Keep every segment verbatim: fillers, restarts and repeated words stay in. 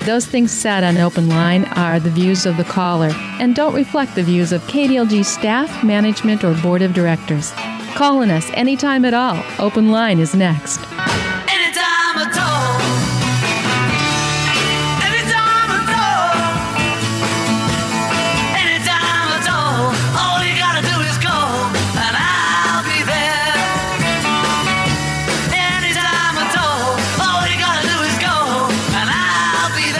Those things said on Open Line are the views of the caller and don't reflect the views of K D L G staff, management, or board of directors. Calling us anytime at all. Open Line is next. Anytime at all. Anytime at all. Anytime at all. All you gotta do is call and I'll be there. Anytime at all. All you gotta do is call and I'll be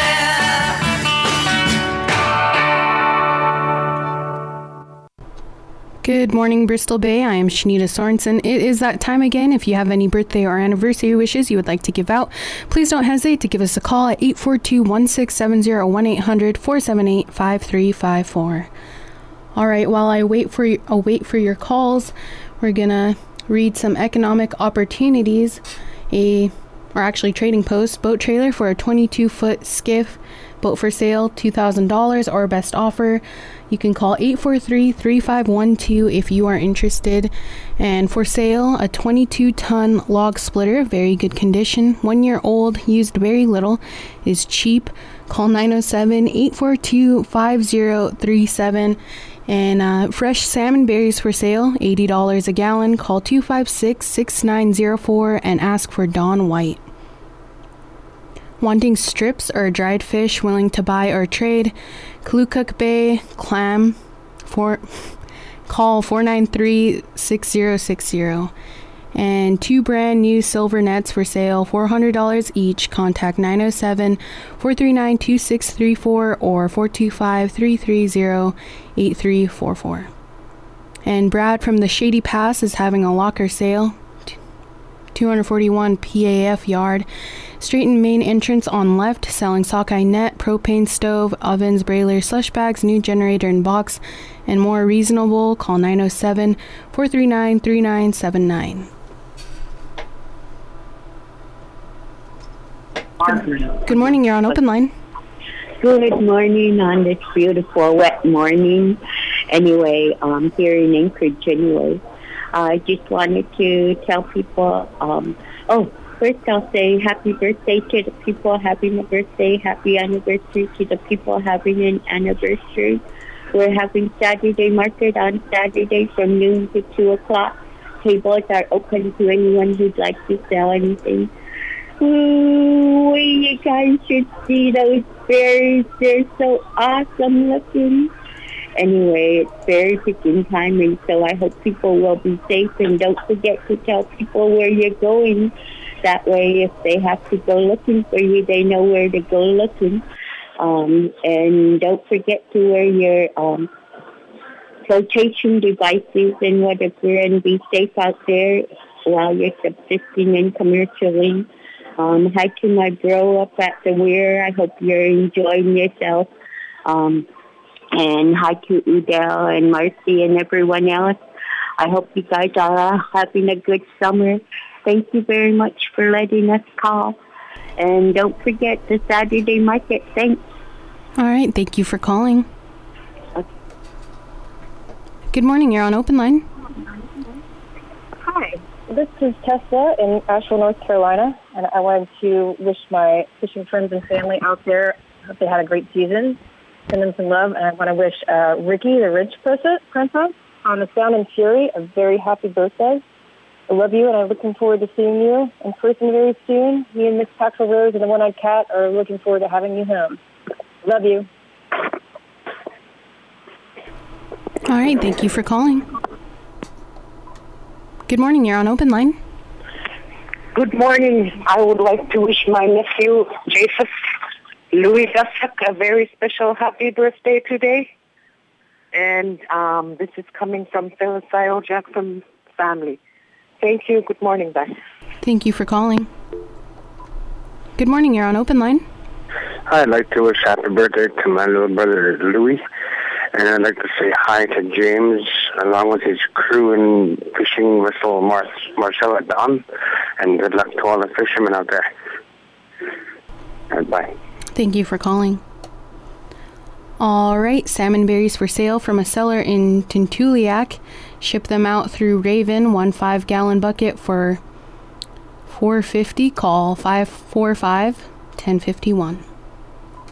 there. Good morning, Bristol Bay. I am Shanita Sorensen. It is that time again. If you have any birthday or anniversary wishes you would like to give out, please don't hesitate to give us a call at eight four two, one six seven zero, one eight hundred, four seven eight, five three five four. All right, while I wait for you, I'll wait for your calls, we're going to read some economic opportunities. A, or actually trading post, boat trailer for a twenty-two foot skiff, boat for sale, two thousand dollars or best offer. You can call eight four three, three five one two if you are interested. And for sale, a twenty-two ton log splitter, very good condition, one year old, used very little, is cheap. Call nine oh seven, eight four two, five oh three seven. And uh, fresh salmon berries for sale, eighty dollars a gallon. Call two five six, six nine zero four and ask for Don White. Wanting strips or dried fish, willing to buy or trade, Kalukuk Bay, clam, for, call four nine three, six zero six zero. And two brand new silver nets for sale, four hundred dollars each. Contact nine oh seven, four three nine, two six three four or four two five, three three zero, eight three four four. And Brad from the Shady Pass is having a locker sale, two forty-one P A F yard. Straighten main entrance on left, selling sockeye net, propane stove, ovens, brailers, slush bags, new generator and box, and more reasonable. Call nine oh seven, four three nine, three nine seven nine. Good morning, you're on Open Line. Good morning on this beautiful wet morning. Anyway, um, here in Anchorage anyway. I just wanted to tell people, um, oh, first I'll say happy birthday to the people having a birthday, happy anniversary to the people having an anniversary. We're having Saturday market on Saturday from noon to two o'clock. Tables are open to anyone who'd like to sell anything. Ooh, you guys should see those berries. They're so awesome looking. Anyway, it's berry picking time, and so I hope people will be safe, and don't forget to tell people where you're going. That way, if they have to go looking for you, they know where to go looking. Um, and don't forget to wear your um, flotation devices and whatever, and be safe out there while you're subsisting and commercially. Um, hi to my bro up at the Weir. I hope you're enjoying yourself. Um, and hi to Udell and Marcy and everyone else. I hope you guys are having a good summer. Thank you very much for letting us call. And don't forget the Saturday market. Thanks. All right. Thank you for calling. Okay. Good morning. You're on Open Line. Hi. This is Tessa in Asheville, North Carolina. And I wanted to wish my fishing friends and family out there, hope they had a great season. Send them some love. And I want to wish uh, Ricky, the Ridge Princess, on the Sound and Fury, a very happy birthday. I love you, and I'm looking forward to seeing you in person very soon. Me and Miss Paxel Rose and the One-Eyed Cat are looking forward to having you home. Love you. All right, thank you for calling. Good morning, you're on Open Line. Good morning. I would like to wish my nephew, Japheth Louis Dussack, a very special happy birthday today. And um, this is coming from Phyllis Io Jackson family. Thank you. Good morning, bye. Thank you for calling. Good morning. You're on Open Line. I'd like to wish happy birthday to my little brother, Louis. And I'd like to say hi to James, along with his crew and fishing vessel Mar- Marcella Dawn. And good luck to all the fishermen out there. And bye. Thank you for calling. All right, salmon berries for sale from a seller in Tintuliak. Ship them out through Raven, one five gallon bucket for four fifty. Call five four five, one oh five one.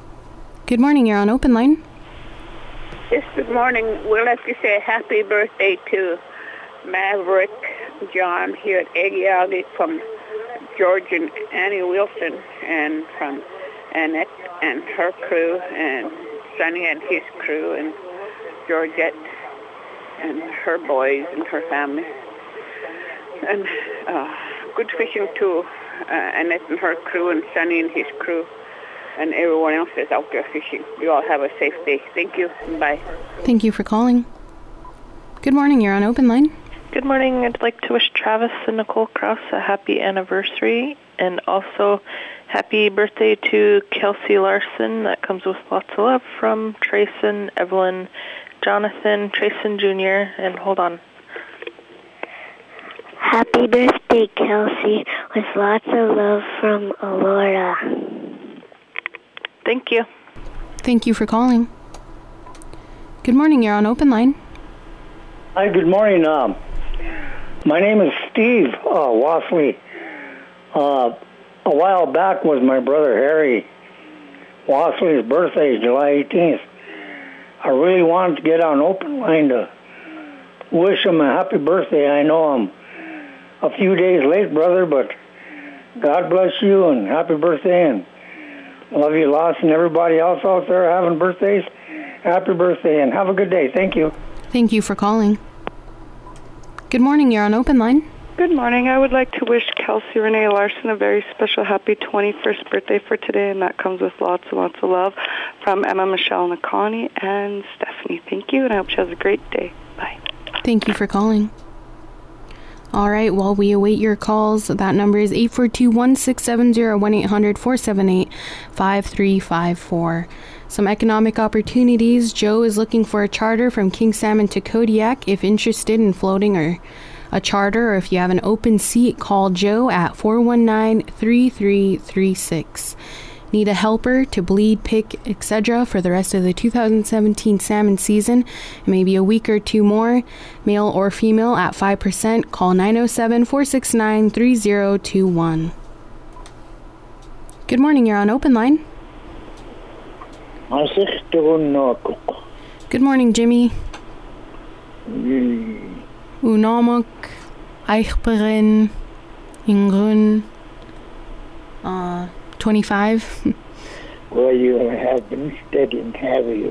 Good morning, you're on Open Line. Yes, good morning. We'd like to say happy birthday to Maverick John here at Aggie from George and Annie Wilson, and from Annette and her crew, and Sonny and his crew, and Georgette and her boys and her family. And uh, good fishing too, uh, Annette and her crew, and Sonny and his crew, and everyone else that's out there fishing. You all have a safe day. Thank you. Bye. Thank you for calling. Good morning, you're on Open Line. Good morning. I'd like to wish Travis and Nicole Krause a happy anniversary, and also happy birthday to Kelsey Larson. That comes with lots of love from Trayson, Evelyn, Jonathan, Trayson Junior, and hold on. Happy birthday, Kelsey, with lots of love from Alora. Thank you. Thank you for calling. Good morning, you're on Open Line. Hi, good morning. Um, my name is Steve uh, Wasley. Uh, a while back was my brother Harry Wasley's birthday, July eighteenth. I really wanted to get on Open Line to wish him a happy birthday. I know I'm a few days late, brother, but God bless you and happy birthday, and love you lots, and everybody else out there having birthdays, happy birthday, and have a good day. Thank you. Thank you for calling. Good morning, you're on Open Line. Good morning. I would like to wish Kelsey Renee Larson a very special happy twenty-first birthday for today, and that comes with lots and lots of love from Emma, Michelle, Nakani, and Stephanie. Thank you, and I hope she has a great day. Bye. Thank you for calling. All right, while we await your calls, that number is eight four two, one six seven zero, one eight hundred, four seven eight, five three five four. Some economic opportunities. Joe is looking for a charter from King Salmon to Kodiak. If interested in floating or a charter, or if you have an open seat, call Joe at four one nine, three three three six. Need a helper to bleed, pick, et cetera for the rest of the two thousand seventeen salmon season, maybe a week or two more, male or female at five percent, call nine oh seven, four six nine, three oh two one. Good morning, you're on Open Line. Good morning, Jimmy. Unamak, Eichberin, Ingrun, uh, twenty-five. Well, you have been studying, have you?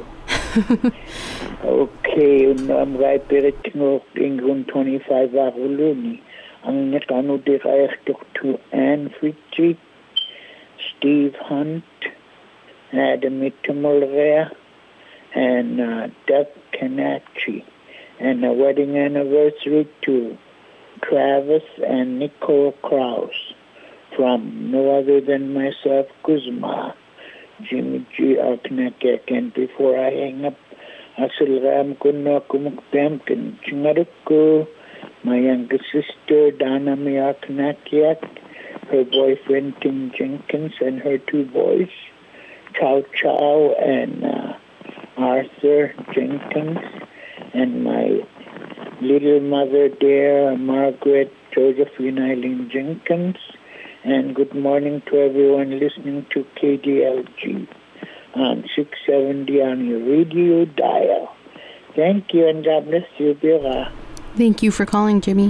Okay, I'm right there at Ingrun twenty-five Avaluni. Ang nakanudirayas to Anne Fritchie, Steve Hunt, Adam Mittemolrea, and uh, Doug Canacci. And a wedding anniversary to Travis and Nicole Krause from no other than myself, Kuzma, Jimmy G. Arknakek. And before I hang up, Asalram Kunna Kumukdamkin Chingaruku, my younger sister, Donna Miaknakiak, her boyfriend, Tim Jenkins, and her two boys, Chow Chow and uh, Arthur Jenkins, and my little mother there, Margaret Josephine Eileen Jenkins. And good morning to everyone listening to K D L G on six seventy on your radio dial. Thank you, and God bless you, Bira. Thank you for calling, Jimmy.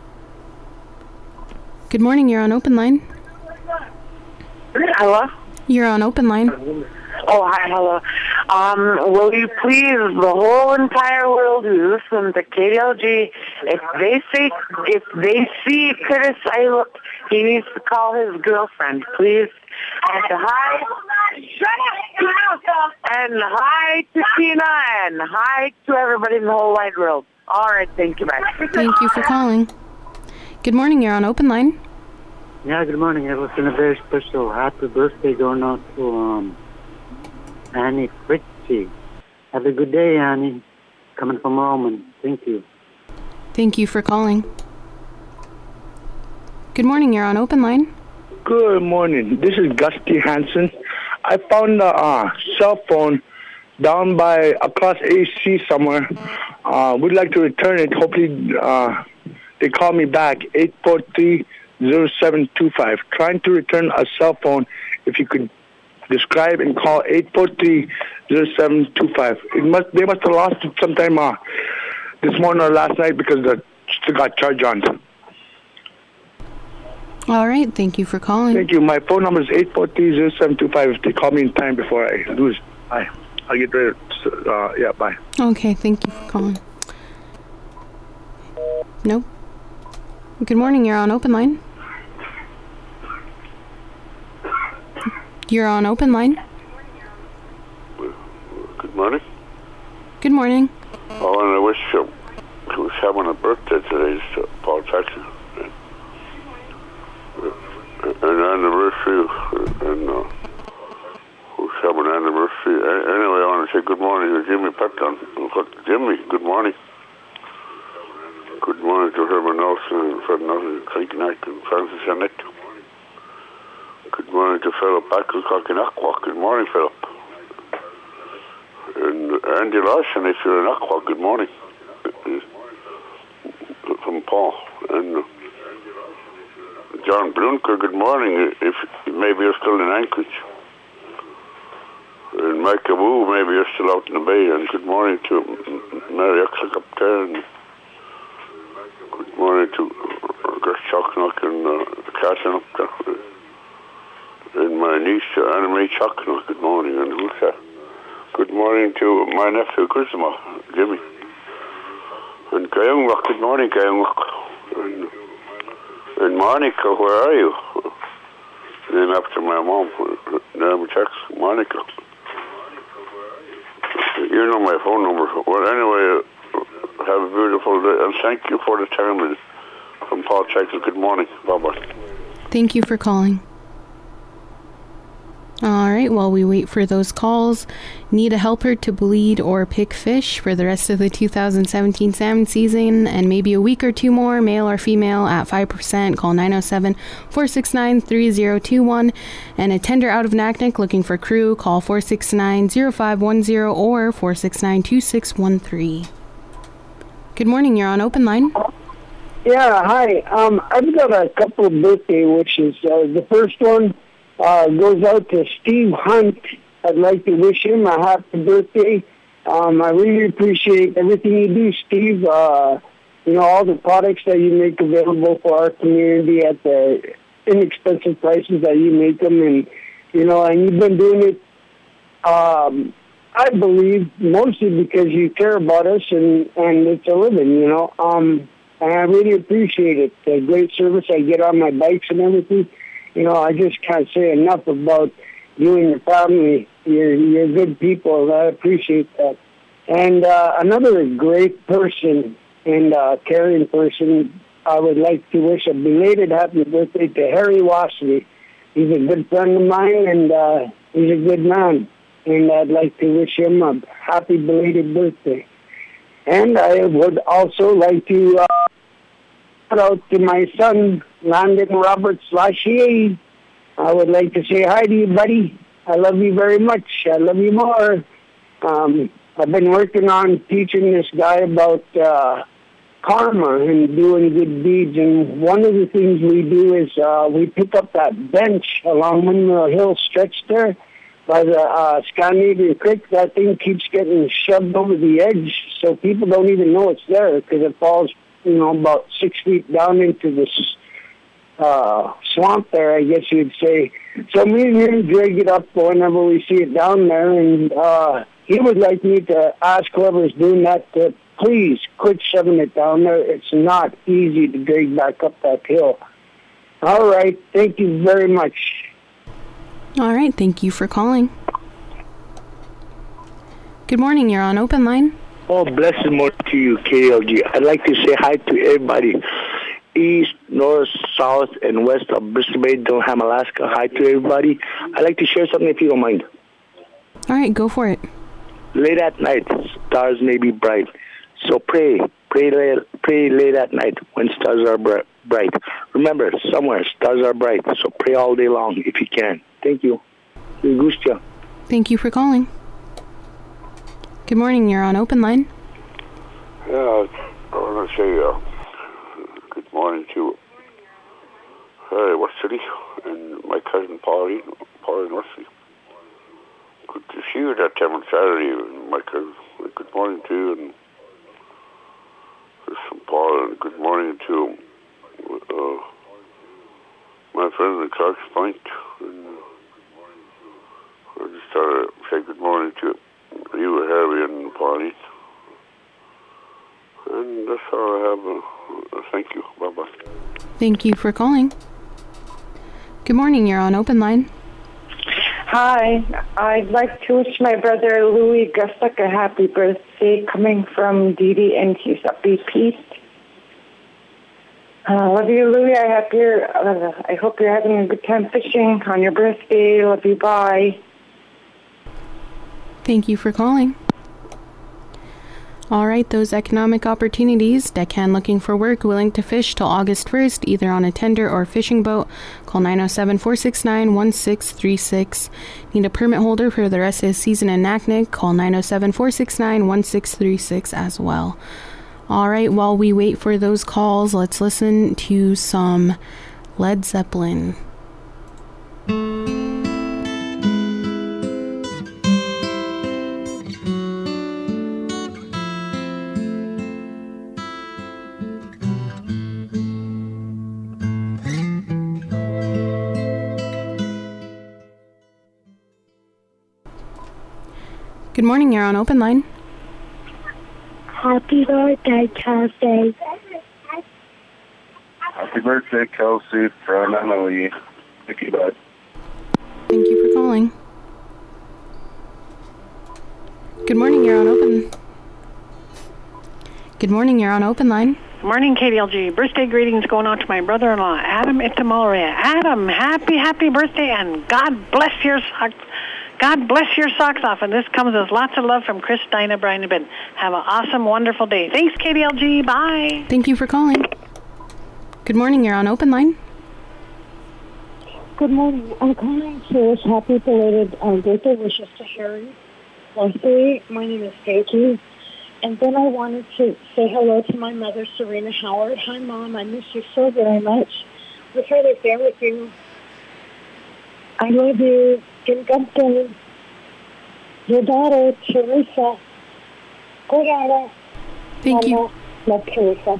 Good morning, you're on Open Line. Hello? You're on Open Line. Oh, hi, hello. Um, will you please, the whole entire world who listens to K D L G, if they see, if they see Curtis Ayuk, he needs to call his girlfriend, please. And hi, shut up, and hi to Tina, and hi to everybody in the whole wide world. All right, thank you, bye. Thank you for calling. Good morning, you're on Open Line. Yeah, good morning. I was in a very special happy birthday going out to um, Annie Fritchie. Have a good day, Annie. Coming from Roman. Thank you. Thank you for calling. Good morning, you're on Open Line. Good morning. This is Gusty Hansen. I found a uh, cell phone down by across A C somewhere. Uh, we'd like to return it. Hopefully uh, they call me back, eight four three, zero seven two five. Trying to return a cell phone. If you could describe and call eight four three, zero seven two five. It must, they must have lost it sometime uh, this morning or last night because the still got charged on. All right. Thank you for calling. Thank you. My phone number is eight four three, zero seven two five. If they call me in time before I lose, bye. I'll get ready. Uh, yeah, bye. Okay. Thank you for calling. Nope. Good morning. You're on open line. You're on open line. Good morning. Good morning. Oh, and I wish uh, he was having a birthday today, uh, Paul Jackson. An anniversary, and uh, who's having an anniversary. Anyway, I want to say good morning to Jimmy Patton. Jimmy, good morning. Good morning to Herman Nelson and Fred Nelson, Craig Knack and Francis Annette. Good morning to Philip Backelcock in Aqua. Good morning, Philip. And Andy Larson, if you're in Aqua, good morning. From Paul. And uh, John Blunker, good morning. If maybe you're still in Anchorage. And Micah Wu, maybe you're still out in the bay. And good morning to Mary Exlick up there. And good morning to Gersh Chocknock and uh, Catherine up there. And my niece, uh, Anna Mae Chocknock, good morning. And who's that? Good morning to my nephew, Christmas, Jimmy. And Kayungwak, good morning, Kayungwak. And, and Monica, where are you? Named after my mom, name checks, Monica. You know my phone number. Well, anyway, have a beautiful day, and thank you for the time. From Paul Jackson, good morning. Bye-bye. Thank you for calling. All right, while we wait for those calls, need a helper to bleed or pick fish for the rest of the two thousand seventeen salmon season and maybe a week or two more, male or female, at five percent. Call nine oh seven, four six nine, three oh two one. And a tender out of Naknek looking for crew, call four six nine, oh five one oh or four six nine, two six one three. Good morning, you're on open line. Yeah, hi. Um, I've got a couple of birthday wishes. Uh, the first one Uh, goes out to Steve Hunt. I'd like to wish him a happy birthday. Um, I really appreciate everything you do, Steve. Uh, you know, all the products that you make available for our community at the inexpensive prices that you make them. And, you know, and you've been doing it, um, I believe, mostly because you care about us and, and it's a living, you know. Um, and I really appreciate it. The great service I get on my bikes and everything. You know, I just can't say enough about you and your family. You're, you're good people. I appreciate that. And uh, another great person and uh, caring person, I would like to wish a belated happy birthday to Harry Wasley. He's a good friend of mine, and uh, he's a good man. And I'd like to wish him a happy belated birthday. And I would also like to Uh, out to my son, Landon Roberts Lachier. I would like to say hi to you, buddy. I love you very much. I love you more. Um, I've been working on teaching this guy about uh, karma and doing good deeds. And one of the things we do is uh, we pick up that bench along Windmill Hill stretch there by the uh, Scandinavian Creek. That thing keeps getting shoved over the edge, so people don't even know it's there because it falls, you know, about six feet down into this uh, swamp there, I guess you'd say. So me and him drag it up whenever we see it down there, and uh, he would like me to ask whoever's doing that to please quit shoving it down there. It's not easy to drag back up that hill. All right. Thank you very much. All right. Thank you for calling. Good morning. You're on open line. Oh, blessed morning to you, K L G. I'd like to say hi to everybody, east, north, south, and west of Bristol Bay, Durham, Alaska. Hi to everybody. I'd like to share something if you don't mind. All right, go for it. Late at night, stars may be bright. So pray, pray late, pray late at night when stars are bright. Remember, somewhere stars are bright, so pray all day long if you can. Thank you. Gustia. Thank you for calling. Good morning, you're on open line. Yeah, I want to say uh, good morning to uh, West City and my cousin Pauline, Pauline Wesley. good to see you that time on Saturday, Michael. Good morning to you, and Saint Paul, and good morning to uh, my friend in Clark's Point. And I just thought I'd say good morning to you, Harry, and Pauline. And that's all I have. Uh, thank you. Bye-bye. Thank you for calling. Good morning. You're on Open Line. Hi. I'd like to wish my brother Louis Gustuk a happy birthday, coming from Dee Dee, and he's up East. Uh, love you, Louis. I hope you're. Uh, I hope you're having a good time fishing on your birthday. Love you. Bye. Thank you for calling. All right, those economic opportunities. Deckhand looking for work, willing to fish till August first, either on a tender or fishing boat. Call nine oh seven, four six nine, one six three six. Need a permit holder for the rest of the season in Naknek? Call nine oh seven, four six nine, one six three six as well. All right, while we wait for those calls, let's listen to some Led Zeppelin. Good morning, you're on Open Line. Happy birthday, Kelsey. Happy birthday, Kelsey, from Emily. Thank you, bud. Thank you for calling. Good morning, you're on Open. Good morning, you're on Open Line. Morning, K D L G. Birthday greetings going out to my brother-in-law, Adam Itamolria. Adam, happy, happy birthday, and God bless your socks. God bless your socks off. And this comes as lots of love from Chris, Dinah, Brian, and Ben. Have an awesome, wonderful day. Thanks, K D L G. Bye. Thank you for calling. Good morning, you're on Open Line. Good morning. I'm calling to wish happy belated um, birthday wishes to Harry. Leslie, my name is Stacy. And then I wanted to say hello to my mother, Serena Howard. Hi, Mom. I miss you so very much. Wish her the same with you. I love you. Good day. Your daughter, Teresa. Go daughter. Thank you. Love Teresa.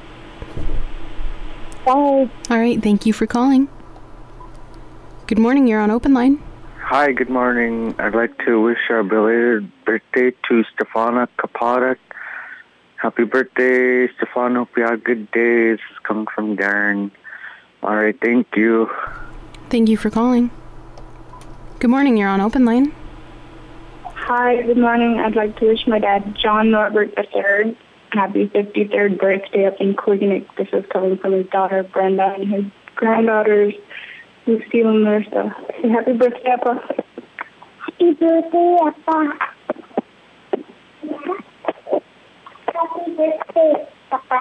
Bye. All right, thank you for calling. Good morning, you're on Open Line. Hi, good morning. I'd like to wish a belated birthday to Stefana Kaparak. Happy birthday, Stefana. Hope you have a good day. This is coming from Darren. All right, thank you. Thank you for calling. Good morning, you're on Open Line. Hi, good morning. I'd like to wish my dad, John Norbert the third, happy fifty-third birthday up in Queenick. This is coming from his daughter, Brenda, and his granddaughters, Lucille and Marissa. Say happy birthday, Appa. Happy birthday, Appa. Happy birthday, Papa.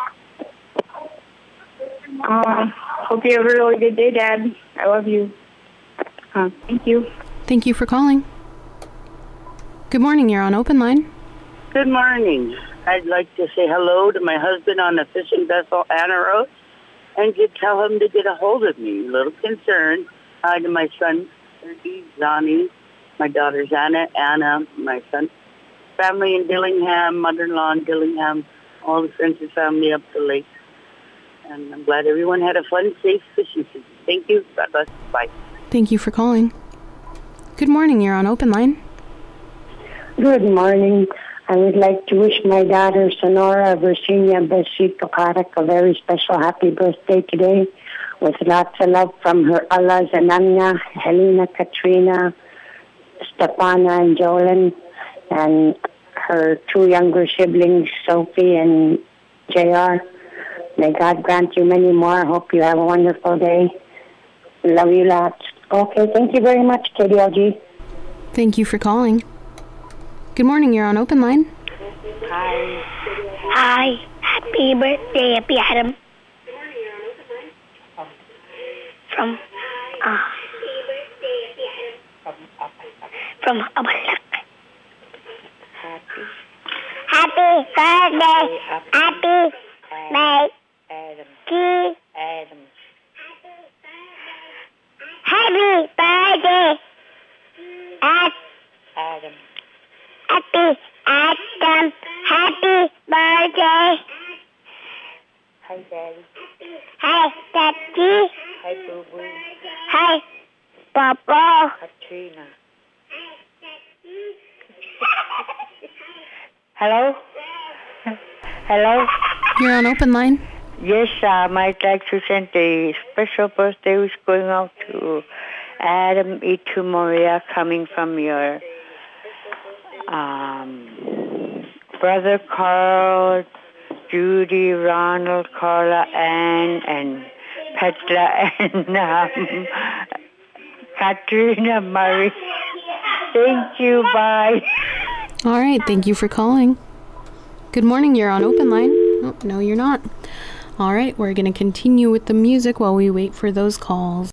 Uh, hope you have a really good day, Dad. I love you. Uh, thank you. Thank you for calling. Good morning, you're on Open Line. Good morning. I'd like to say hello to my husband on the fishing vessel, Anna Rose, and to tell him to get a hold of me. A little concerned. Hi to my son, Sergey, Johnny, my daughters, Anna, Anna, my son, family in Dillingham, mother-in-law in Dillingham, all the friends and family up the lake. And I'm glad everyone had a fun, safe fishing season. Thank you. God bless. Bye. Thank you for calling. Good morning, you're on Open Line. Good morning. I would like to wish my daughter, Sonora Virginia Besito Karak, a very special happy birthday today, with lots of love from her Allah Zananya, Helena, Katrina, Stefana, and Jolene, and her two younger siblings, Sophie and J R. May God grant you many more. Hope you have a wonderful day. Love you lots. Okay, thank you very much, K D L G. Thank you for calling. Good morning, you're on Open Line. Hi. Hi. Happy birthday, Happy Adam. From, uh, from Abalak. Happy. Happy birthday. Happy birthday. Adam. Adam. Happy birthday. Adam. Happy Adam. Happy birthday. Hi, Daddy. Hi, Daddy. Hi, Boo Boo. Hi, Papa. Katrina. Hello? Hello? You're on open line. Yes, um, I'd like to send a special birthday wish going out to Adam Itu Moria, coming from your um, brother Carl, Judy, Ronald, Carla, Ann, and Petla, and um, Katrina Marie. Thank you, bye. All right, thank you for calling. Good morning, you're on open line. Oh, no, you're not. All right, we're going to continue with the music while we wait for those calls.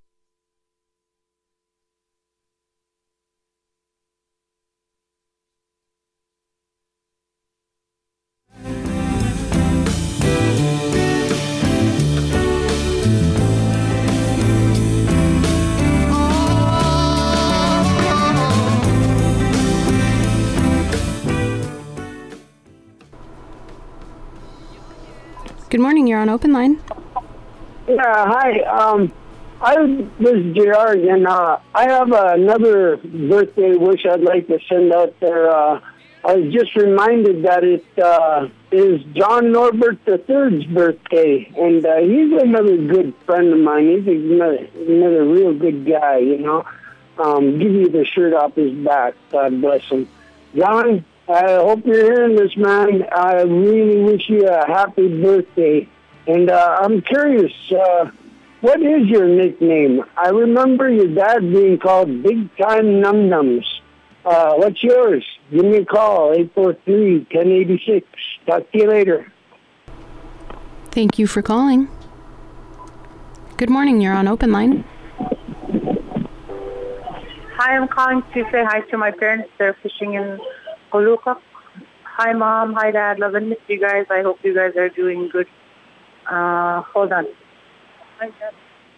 Good morning, you're on open line. Yeah, hi. Um, I was J R, and uh, I have uh, another birthday wish I'd like to send out there. Uh, I was just reminded that it uh, is John Norbert the third's birthday, and uh, he's another good friend of mine. He's another, another real good guy, you know. Um, give you the shirt off his back. God bless him. John, I hope you're hearing this, man. I really wish you a happy birthday. And uh, I'm curious, uh, what is your nickname? I remember your dad being called Big Time Num Nums. Uh, what's yours? Give me a call, eight four three, one zero eight six. Talk to you later. Thank you for calling. Good morning, you're on open line. Hi, I'm calling to say hi to my parents. They're fishing in Olukak. Hi, Mom. Hi, Dad. Love and miss you guys. I hope you guys are doing good. Uh, hold on. Hi, Dad.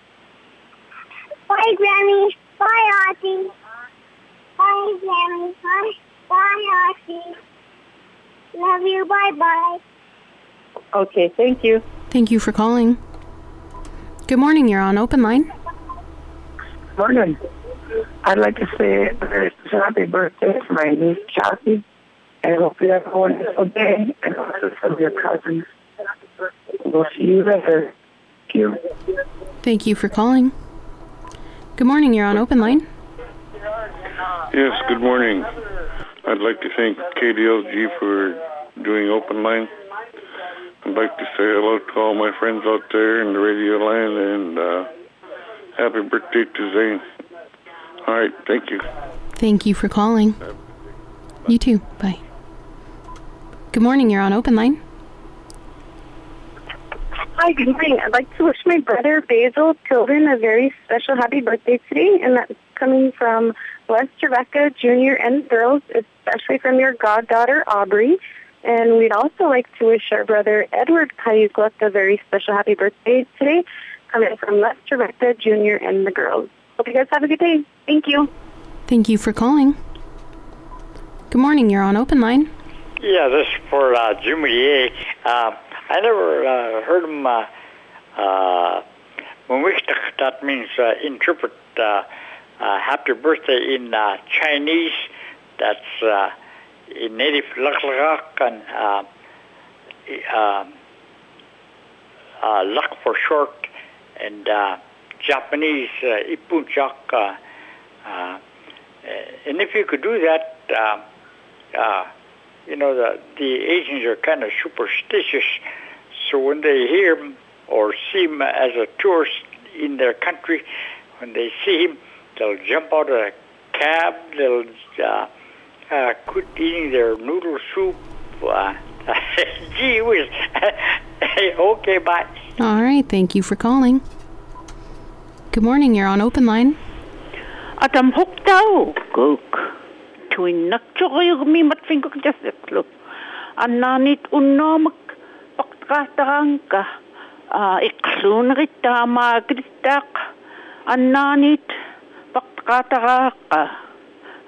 Bye, Grammy. Bye, Auntie. Bye, Grammy. Bye, bye, Auntie. Love you. Bye-bye. Okay, thank you. Thank you for calling. Good morning, you're on open line. Morning. I'd like to say a very special happy birthday to my niece, Chelsea. And I hope you have a wonderful day. And also some of your cousins. We'll see you later. Thank you. Thank you for calling. Good morning, you're on open line. Yes, good morning. I'd like to thank K D L G for doing open line. I'd like to say hello to all my friends out there in the radio line, and uh, happy birthday to Zane. All right, thank you. Thank you for calling. You too. Bye. Good morning, you're on open line. Hi, good morning. I'd like to wish my brother Basil Tilden a very special happy birthday today, and that's coming from West Rebecca Junior and girls, especially from your goddaughter Aubrey. And we'd also like to wish our brother Edward Kayukluk a very special happy birthday today, coming from West Rebecca Junior and the girls. Hope you guys have a good day. Thank you. Thank you for calling. Good morning, you're on open line. Yeah, this is for uh, Jimmy A. Uh, I never uh, heard him, uh, uh, that means uh, interpret uh, uh, happy birthday in uh, Chinese. That's uh, in native Laklak and uh, uh, uh, Lak for short, and uh, Japanese uh, Ipunchak. Uh, uh, and if you could do that, uh, uh, you know, the, the Asians are kind of superstitious. So when they hear him or see him as a tourist in their country, when they see him, they'll jump out of a cab, they'll uh, uh, quit eating their noodle soup. Uh, gee whiz. Okay, bye. All right, thank you for calling. Good morning, you're on open line. Adam Hoktao, Cook. Tuwing nagtsukoy mi matfingok jasitlo. Ananit unomak pakkatarangka. Iksun rita magritak. Ananit pakkataraka.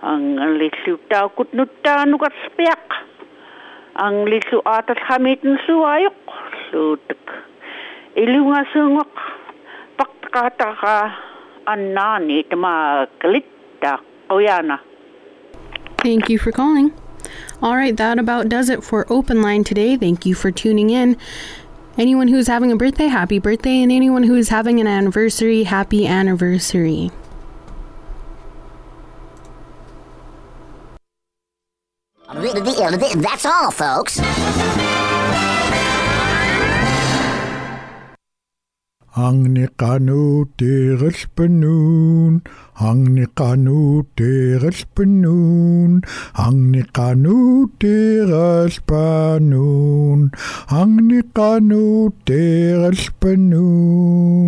Ang litlu tau kutnutta nukat spiak. Ang litlu atat hamitin suayok. Lutek. Ilu nga sungok. Paktakata ka anani tama kalita. Oyana. Thank you for calling. All right, that about does it for Open Line today. Thank you for tuning in. Anyone who's having a birthday, happy birthday. And anyone who's having an anniversary, happy anniversary. That's all, folks. Ang ni kanu teres penun, ang ni kanu teres penun, ang ni kanu teres penun, ang ni kanu teres penun.